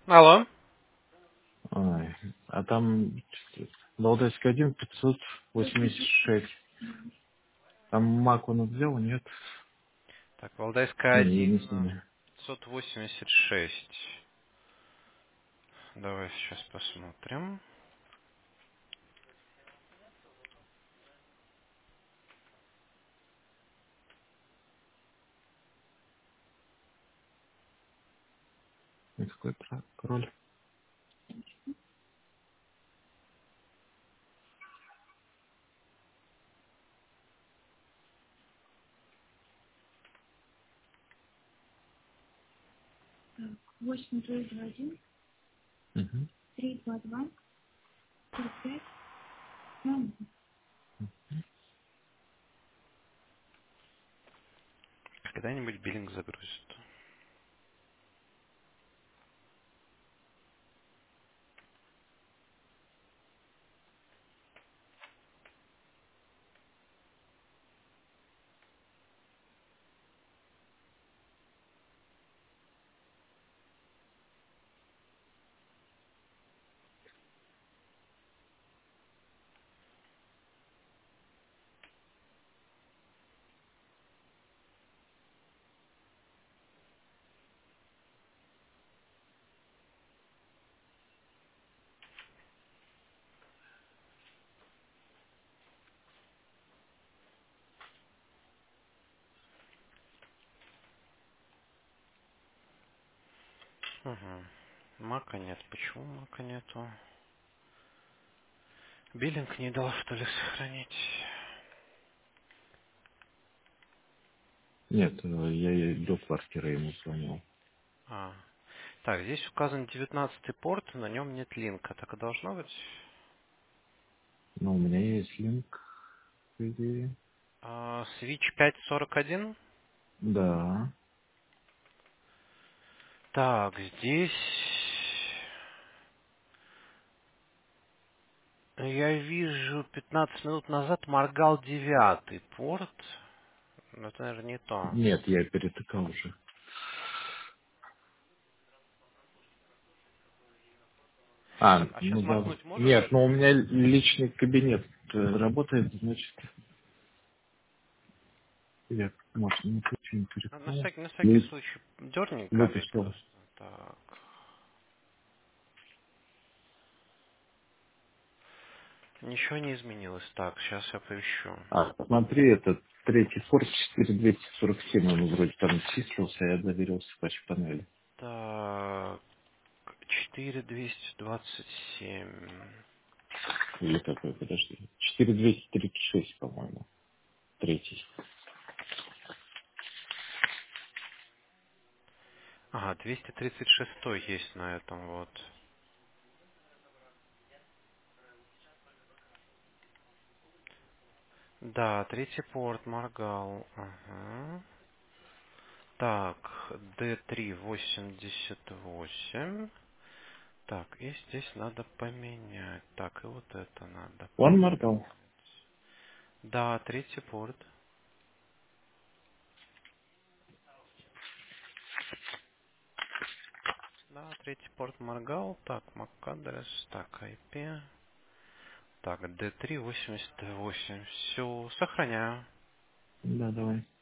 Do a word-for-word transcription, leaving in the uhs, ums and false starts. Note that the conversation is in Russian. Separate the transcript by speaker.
Speaker 1: Алло.
Speaker 2: Ой, а там Валдайская один пятьсот восемьдесят шесть. Там Мак он сделал, нет?
Speaker 1: Так, Валдайская
Speaker 2: Не, я
Speaker 1: один,
Speaker 2: не знаю.
Speaker 1: пятьсот восемьдесят шесть. Давай сейчас посмотрим.
Speaker 2: И какой про- пароль? Угу.
Speaker 1: Когда-нибудь биллинг загрузит. Угу. Мака нет. Почему мака нету? Биллинг не дал, что ли, сохранить?
Speaker 2: Нет, э, я и до квартиры ему звонил.
Speaker 1: А. Так, здесь указан девятнадцатый порт, на нем нет линка. Так и должно быть?
Speaker 2: Но у меня есть линк, по идее.
Speaker 1: А, Switch пять сорок один.
Speaker 2: Да.
Speaker 1: Так, здесь я вижу пятнадцать минут назад моргал девятый порт. Но это, наверное, не то.
Speaker 2: Нет, я перетыкал уже. А,
Speaker 1: А
Speaker 2: ну
Speaker 1: сейчас
Speaker 2: да.
Speaker 1: моргнуть можешь?
Speaker 2: Нет, но у меня личный кабинет э, работает, значит, я, может, не не
Speaker 1: А, На
Speaker 2: перекол.
Speaker 1: всякий, на всякий
Speaker 2: И
Speaker 1: случай дерни камень
Speaker 2: выпустил.
Speaker 1: просто. Так. Ничего не изменилось. Так, сейчас я поищу.
Speaker 2: А, смотри, этот третий форт четыре двести сорок семь, он вроде там числился, я доверился в патч-панели.
Speaker 1: Так, четыре двести двадцать семь.
Speaker 2: Или какой, подожди. четыре двести тридцать шесть, по-моему, третий.
Speaker 1: Ага, двести тридцать шесть есть на этом вот. Да, третий порт моргал. Ага. Так, д три восемьдесят восемь. Так, и здесь надо поменять. Так, и вот это надо
Speaker 2: Он моргал?
Speaker 1: поменять. Да, третий порт. Да, третий порт моргал. Так, эм эй си адрес. Так, ай пи. Так, д три восемьдесят восемь. Все, сохраняю.
Speaker 2: Да, давай.